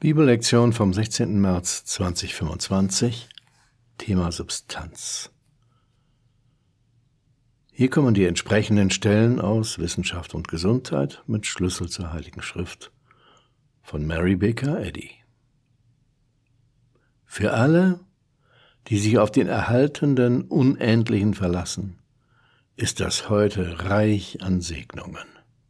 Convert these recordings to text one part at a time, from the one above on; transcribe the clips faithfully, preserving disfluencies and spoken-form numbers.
Bibellektion vom sechzehnten März zweitausendfünfundzwanzig, Thema Substanz. Hier kommen die entsprechenden Stellen aus Wissenschaft und Gesundheit mit Schlüssel zur Heiligen Schrift von Mary Baker Eddy. Für alle, die sich auf den erhaltenden Unendlichen verlassen, ist das heute reich an Segnungen.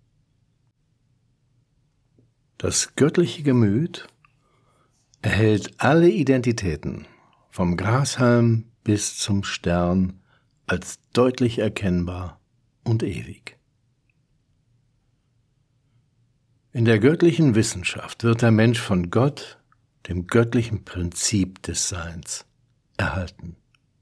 Das göttliche Gemüt erhält alle Identitäten, vom Grashalm bis zum Stern, als deutlich erkennbar und ewig. In der göttlichen Wissenschaft wird der Mensch von Gott, dem göttlichen Prinzip des Seins, erhalten.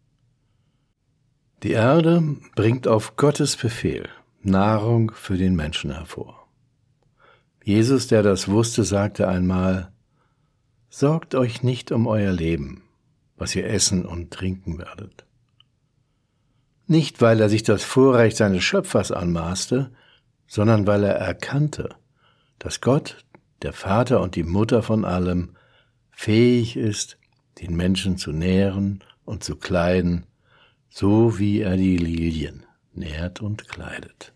Die Erde bringt auf Gottes Befehl Nahrung für den Menschen hervor. Jesus, der das wusste, sagte einmal: Sorgt euch nicht um euer Leben, was ihr essen und trinken werdet. Nicht, weil er sich das Vorrecht seines Schöpfers anmaßte, sondern weil er erkannte, dass Gott, der Vater und die Mutter von allem, fähig ist, den Menschen zu nähren und zu kleiden, so wie er die Lilien nährt und kleidet.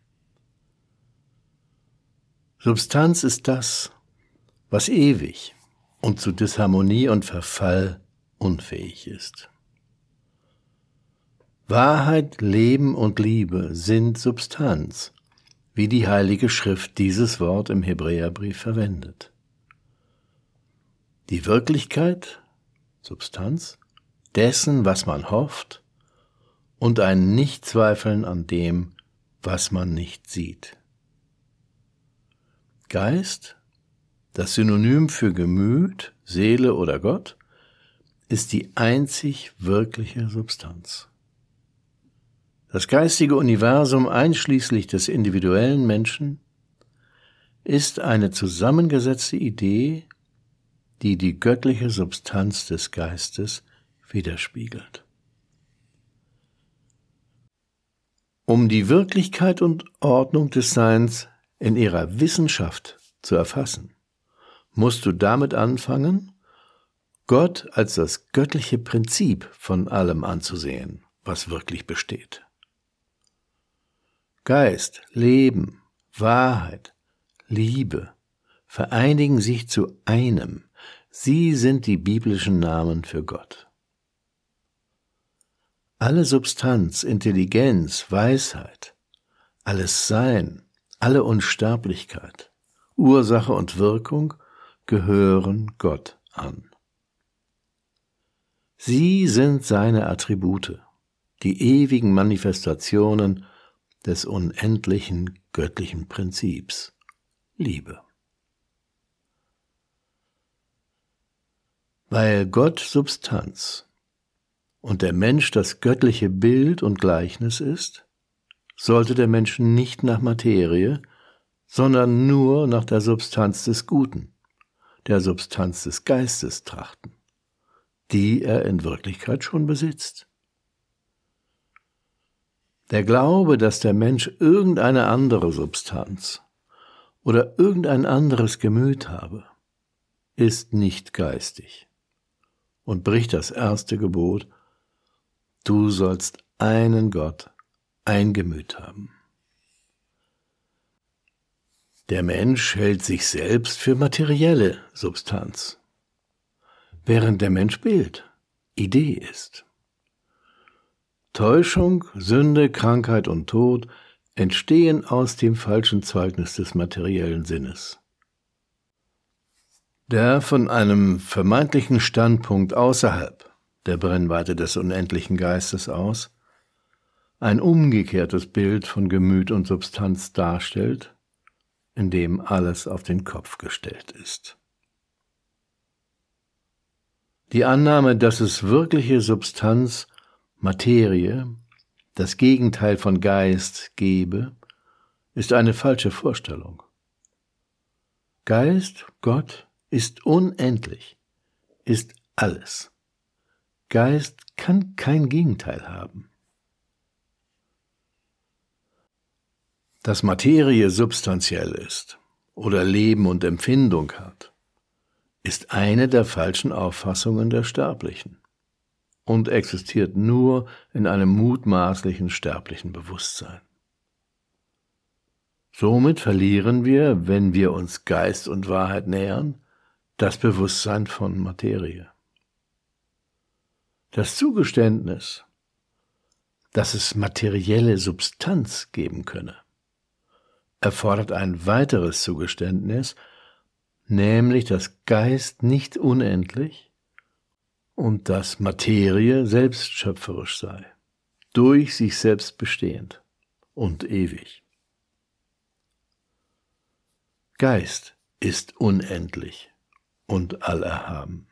Substanz ist das, was ewig und zu Disharmonie und Verfall unfähig ist. Wahrheit, Leben und Liebe sind Substanz, wie die Heilige Schrift dieses Wort im Hebräerbrief verwendet. Die Wirklichkeit, Substanz, dessen, was man hofft, und ein Nichtzweifeln an dem, was man nicht sieht. Geist, das Synonym für Gemüt, Seele oder Gott, ist die einzig wirkliche Substanz. Das geistige Universum einschließlich des individuellen Menschen ist eine zusammengesetzte Idee, die die göttliche Substanz des Geistes widerspiegelt. Um die Wirklichkeit und Ordnung des Seins in ihrer Wissenschaft zu erfassen, musst du damit anfangen, Gott als das göttliche Prinzip von allem anzusehen, was wirklich besteht. Geist, Leben, Wahrheit, Liebe vereinigen sich zu einem. Sie sind die biblischen Namen für Gott. Alle Substanz, Intelligenz, Weisheit, alles Sein, alle Unsterblichkeit, Ursache und Wirkung gehören Gott an. Sie sind seine Attribute, die ewigen Manifestationen des unendlichen göttlichen Prinzips, Liebe. Weil Gott Substanz und der Mensch das göttliche Bild und Gleichnis ist, sollte der Mensch nicht nach Materie, sondern nur nach der Substanz des Guten, der Substanz des Geistes trachten, die er in Wirklichkeit schon besitzt. Der Glaube, dass der Mensch irgendeine andere Substanz oder irgendein anderes Gemüt habe, ist nicht geistig und bricht das erste Gebot: Du sollst einen Gott, ein Gemüt haben. Der Mensch hält sich selbst für materielle Substanz, während der Mensch Bild, Idee ist. Täuschung, Sünde, Krankheit und Tod entstehen aus dem falschen Zeugnis des materiellen Sinnes, der von einem vermeintlichen Standpunkt außerhalb der Brennweite des unendlichen Geistes aus ein umgekehrtes Bild von Gemüt und Substanz darstellt, in dem alles auf den Kopf gestellt ist. Die Annahme, dass es wirkliche Substanz, Materie, das Gegenteil von Geist gebe, ist eine falsche Vorstellung. Geist, Gott, ist unendlich, ist alles. Geist kann kein Gegenteil haben. Dass Materie substanziell ist oder Leben und Empfindung hat, ist eine der falschen Auffassungen der Sterblichen und existiert nur in einem mutmaßlichen sterblichen Bewusstsein. Somit verlieren wir, wenn wir uns Geist und Wahrheit nähern, das Bewusstsein von Materie. Das Zugeständnis, dass es materielle Substanz geben könne, erfordert ein weiteres Zugeständnis, nämlich dass Geist nicht unendlich und dass Materie selbst schöpferisch sei, durch sich selbst bestehend und ewig. Geist ist unendlich und allerhaben.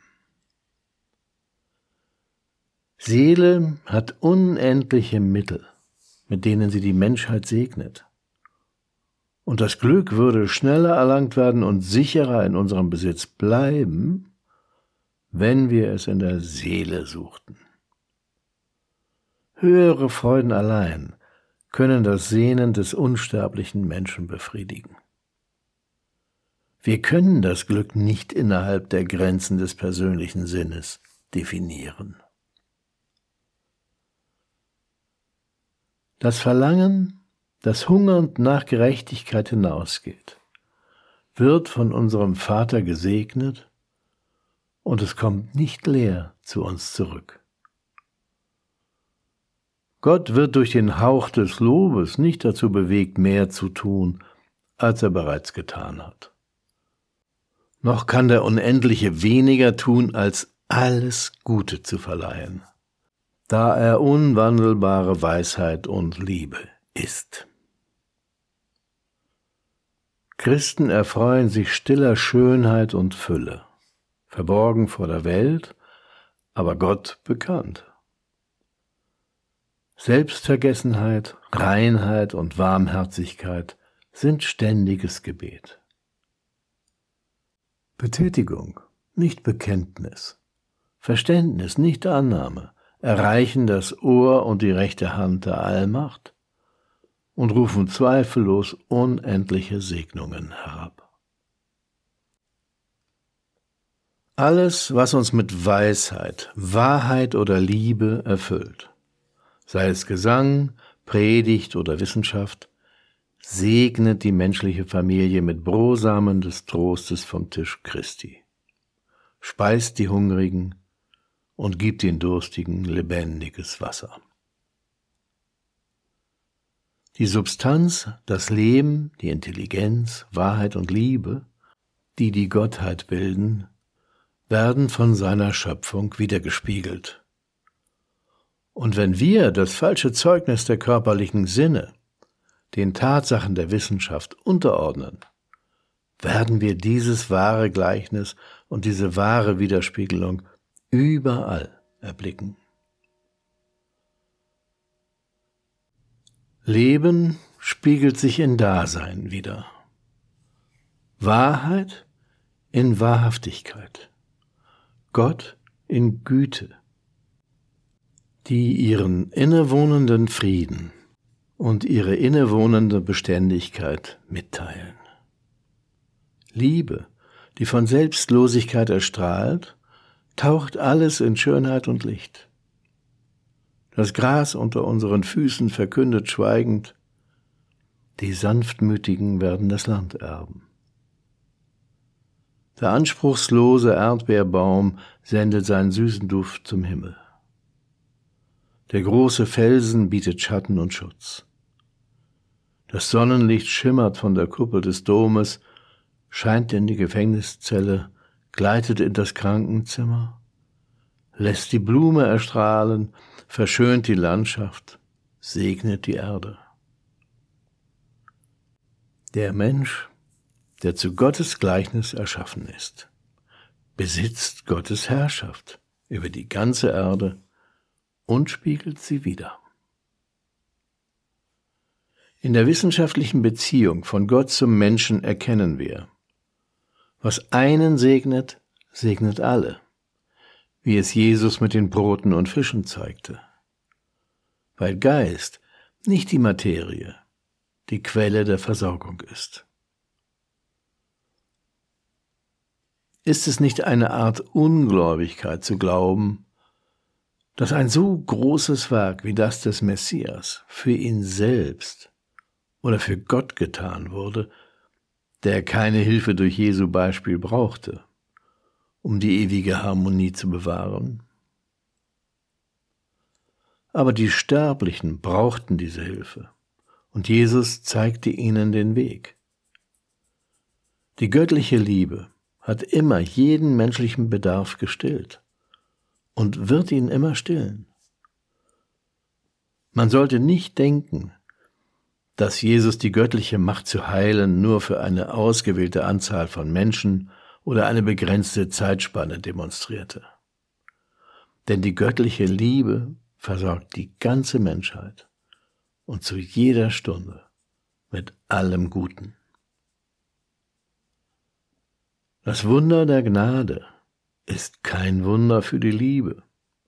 Seele hat unendliche Mittel, mit denen sie die Menschheit segnet. Und das Glück würde schneller erlangt werden und sicherer in unserem Besitz bleiben, wenn wir es in der Seele suchten. Höhere Freuden allein können das Sehnen des unsterblichen Menschen befriedigen. Wir können das Glück nicht innerhalb der Grenzen des persönlichen Sinnes definieren. Das Verlangen, das hungernd nach Gerechtigkeit hinausgeht, wird von unserem Vater gesegnet und es kommt nicht leer zu uns zurück. Gott wird durch den Hauch des Lobes nicht dazu bewegt, mehr zu tun, als er bereits getan hat. Noch kann der Unendliche weniger tun, als alles Gute zu verleihen, da er unwandelbare Weisheit und Liebe ist. Christen erfreuen sich stiller Schönheit und Fülle, verborgen vor der Welt, aber Gott bekannt. Selbstvergessenheit, Reinheit und Warmherzigkeit sind ständiges Gebet. Betätigung, nicht Bekenntnis, Verständnis, nicht Annahme, erreichen das Ohr und die rechte Hand der Allmacht und rufen zweifellos unendliche Segnungen herab. Alles, was uns mit Weisheit, Wahrheit oder Liebe erfüllt, sei es Gesang, Predigt oder Wissenschaft, segnet die menschliche Familie mit Brosamen des Trostes vom Tisch Christi, speist die Hungrigen und gibt den Durstigen lebendiges Wasser. Die Substanz, das Leben, die Intelligenz, Wahrheit und Liebe, die die Gottheit bilden, werden von seiner Schöpfung wiedergespiegelt. Und wenn wir das falsche Zeugnis der körperlichen Sinne den Tatsachen der Wissenschaft unterordnen, werden wir dieses wahre Gleichnis und diese wahre Widerspiegelung überall erblicken. Leben spiegelt sich in Dasein wider. Wahrheit in Wahrhaftigkeit. Gott in Güte, die ihren innewohnenden Frieden und ihre innewohnende Beständigkeit mitteilen. Liebe, die von Selbstlosigkeit erstrahlt, taucht alles in Schönheit und Licht. Das Gras unter unseren Füßen verkündet schweigend, die Sanftmütigen werden das Land erben. Der anspruchslose Erdbeerbaum sendet seinen süßen Duft zum Himmel. Der große Felsen bietet Schatten und Schutz. Das Sonnenlicht schimmert von der Kuppel des Domes, scheint in die Gefängniszelle, gleitet in das Krankenzimmer, lässt die Blume erstrahlen, verschönt die Landschaft, segnet die Erde. Der Mensch, der zu Gottes Gleichnis erschaffen ist, besitzt Gottes Herrschaft über die ganze Erde und spiegelt sie wider. In der wissenschaftlichen Beziehung von Gott zum Menschen erkennen wir, was einen segnet, segnet alle, wie es Jesus mit den Broten und Fischen zeigte. Weil Geist, nicht die Materie, die Quelle der Versorgung ist. Ist es nicht eine Art Ungläubigkeit zu glauben, dass ein so großes Werk wie das des Messias für ihn selbst oder für Gott getan wurde, der keine Hilfe durch Jesu Beispiel brauchte, um die ewige Harmonie zu bewahren? Aber die Sterblichen brauchten diese Hilfe, und Jesus zeigte ihnen den Weg. Die göttliche Liebe hat immer jeden menschlichen Bedarf gestillt und wird ihn immer stillen. Man sollte nicht denken, dass Jesus die göttliche Macht zu heilen nur für eine ausgewählte Anzahl von Menschen oder eine begrenzte Zeitspanne demonstrierte. Denn die göttliche Liebe versorgt die ganze Menschheit und zu jeder Stunde mit allem Guten. Das Wunder der Gnade ist kein Wunder für die Liebe.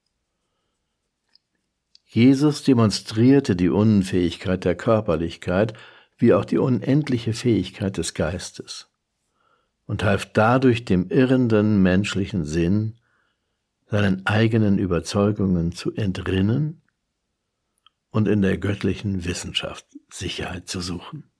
Jesus demonstrierte die Unfähigkeit der Körperlichkeit wie auch die unendliche Fähigkeit des Geistes und half dadurch dem irrenden menschlichen Sinn, seinen eigenen Überzeugungen zu entrinnen und in der göttlichen Wissenschaft Sicherheit zu suchen.